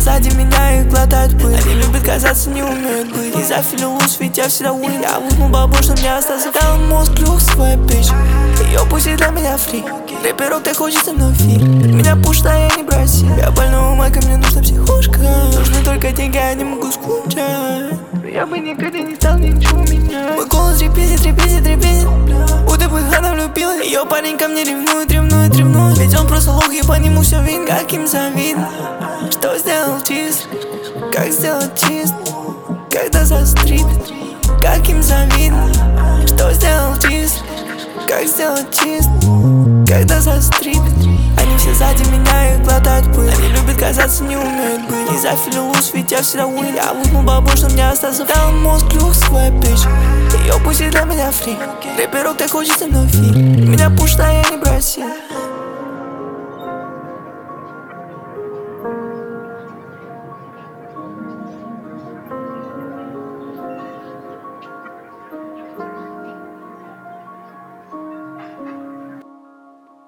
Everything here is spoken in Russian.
сзади меня и глотают пыль. Они любят казаться, не умеют быть. И зафилилус, ведь я всегда win. Я возьму бабу, что мне остался. Дал мозг клюк свой бич. Ее пусть для меня фри. Рэперок, ты хочешь со мной фиг. Меня пушит, а я не бросил. Я больного майка, мне нужна психушка. Нужны только деньги, я не могу скучать. Я бы никогда не стал ничего менять. Мой голос репетит, репетит, репетит. Будто бы она влюбилась. Ее парень ко мне ревнует, ревнует, ревнует. Ведь он просто лох, и по нему все видно. Как им завидно, что сделал чист. Как сделать чист, когда застрит. Как им завидно, что сделал чист. Как сделать чист, когда застрит. Они все сзади меня и глотают пыль. Они любят казаться, не умеют быть. И зафилилус, ведь я всегда win. Я возьму бабу, что мне остался. Дал мозг клюк свой бич. Ее пусть для меня фри. Рэперок, ты хочешь со мной фиг. Меня пушит, а я не бросил.